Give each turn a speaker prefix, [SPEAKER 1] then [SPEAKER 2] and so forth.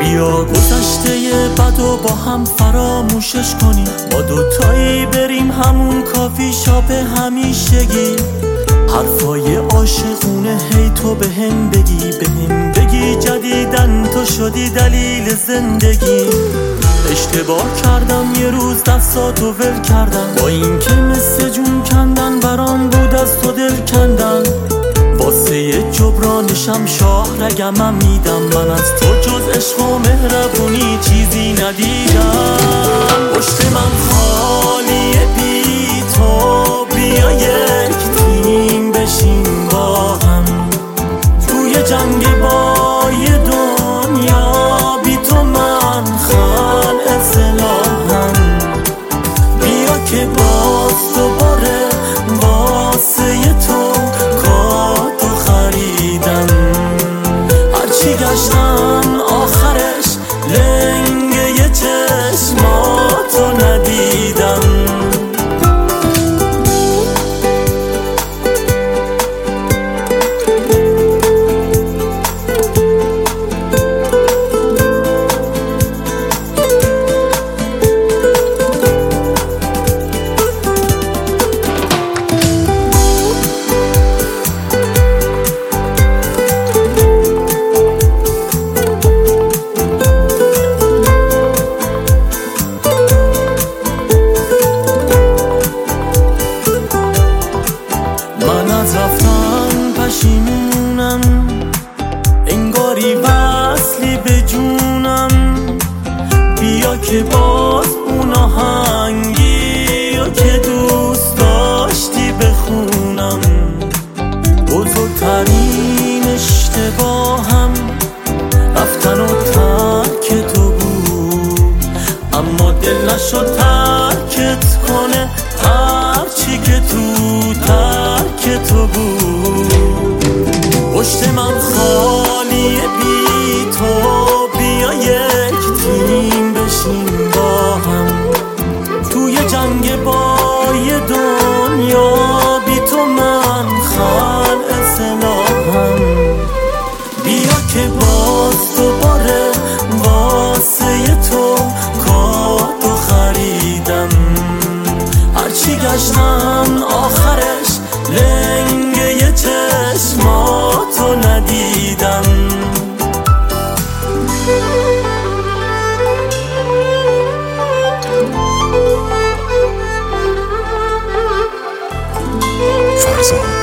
[SPEAKER 1] بیا گذشته بد و با هم فراموشش کنیم، ما دوتایی بریم همون کافی شاپ همیشگی، حرفای عاشقونه هی تو بهم بگی جدیدن تو شدی دلیل زندگی. اشتباه کردم یه روز دستاتو ول کردم، با این که مثل جون کندن برام بود از تو دل کندن، واسه جبرانشم شاه رگمم میدم، من از تو جز عشق و مهربونی چیزی ندیدم. پشت من خالیه بی تو، بیا یک تیم بشیم با هم توی جنگ بای دنیا، بی تو من خلع سلاحم، بیا که باز دوباره واسه تو کاتو خریدم، هرچی گشتم آخرش لنگه چشماتو ندیدم. من از رفتن پشیمونم، انگاری وصلی به جونم، بیا که باز اون آهنگی و که دوست داشتی بخونم. بزرگترین اشتباهم رفتن و ترک تو بود، اما دل نشد ترکت کنه هرچی که ترک تو بود. پشت من خالیه بی تو، بیا یک تیم بشیم با هم توی جنگ بای دنیا، بی تو من خلع سلاحم، بیا که باز دوباره واسه تو کاتو خریدم، هرچی گشتم آخرش لنگه چشماتو ندیدم.
[SPEAKER 2] فرزاد